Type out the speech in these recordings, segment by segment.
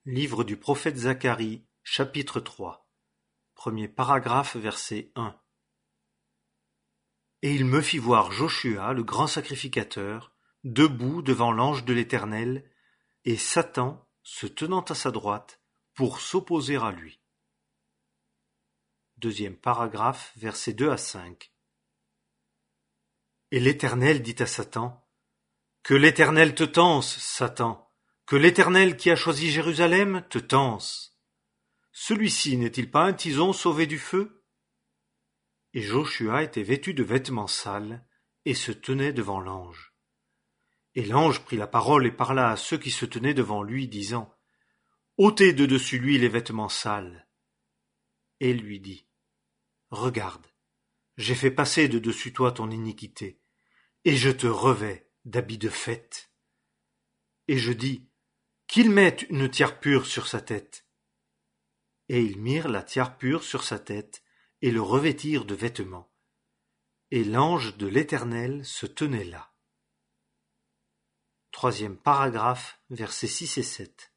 Livre du prophète Zacharie, chapitre 3. Premier paragraphe, verset 1. Et il me fit voir Joshua, le grand sacrificateur, debout devant l'ange de l'Éternel, et Satan se tenant à sa droite pour s'opposer à lui. Deuxième paragraphe, versets 2 à 5. Et l'Éternel dit à Satan: Que l'Éternel te tanse, Satan! Que l'Éternel qui a choisi Jérusalem te tanse. Celui-ci n'est-il pas un tison sauvé du feu? Et Joshua était vêtu de vêtements sales, et se tenait devant l'ange. Et l'ange prit la parole et parla à ceux qui se tenaient devant lui, disant: Ôtez de dessus lui les vêtements sales. Et il lui dit: Regarde, j'ai fait passer de dessus toi ton iniquité, et je te revêts d'habits de fête. Et je dis: Qu'ils mettent une tiare pure sur sa tête. Et ils mirent la tiare pure sur sa tête, et le revêtirent de vêtements. Et l'ange de l'Éternel se tenait là. Troisième paragraphe, versets 6 et 7.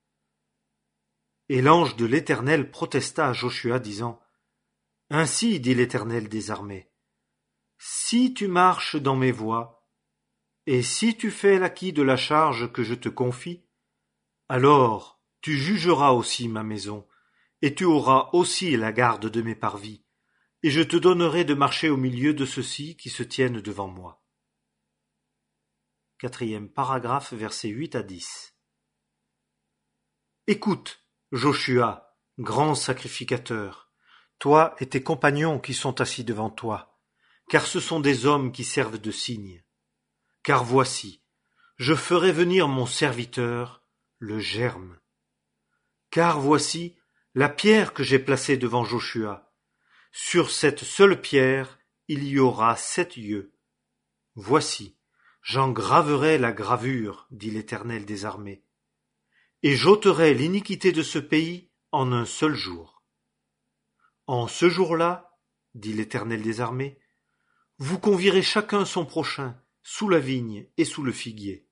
Et l'ange de l'Éternel protesta à Joshua, disant: Ainsi dit l'Éternel des armées, si tu marches dans mes voies, et si tu fais l'acquit de la charge que je te confie, alors tu jugeras aussi ma maison, et tu auras aussi la garde de mes parvis, et je te donnerai de marcher au milieu de ceux-ci qui se tiennent devant moi. Quatrième paragraphe, versets 8 à 10. Écoute, Joshua, grand sacrificateur, toi et tes compagnons qui sont assis devant toi, car ce sont des hommes qui servent de signe. Car voici, je ferai venir mon serviteur, le germe. Car voici la pierre que j'ai placée devant Joshua. Sur cette seule pierre, il y aura 7 yeux. Voici, j'en graverai la gravure, dit l'Éternel des armées, et j'ôterai l'iniquité de ce pays en un seul jour. En ce jour-là, dit l'Éternel des armées, vous convierez chacun son prochain, sous la vigne et sous le figuier.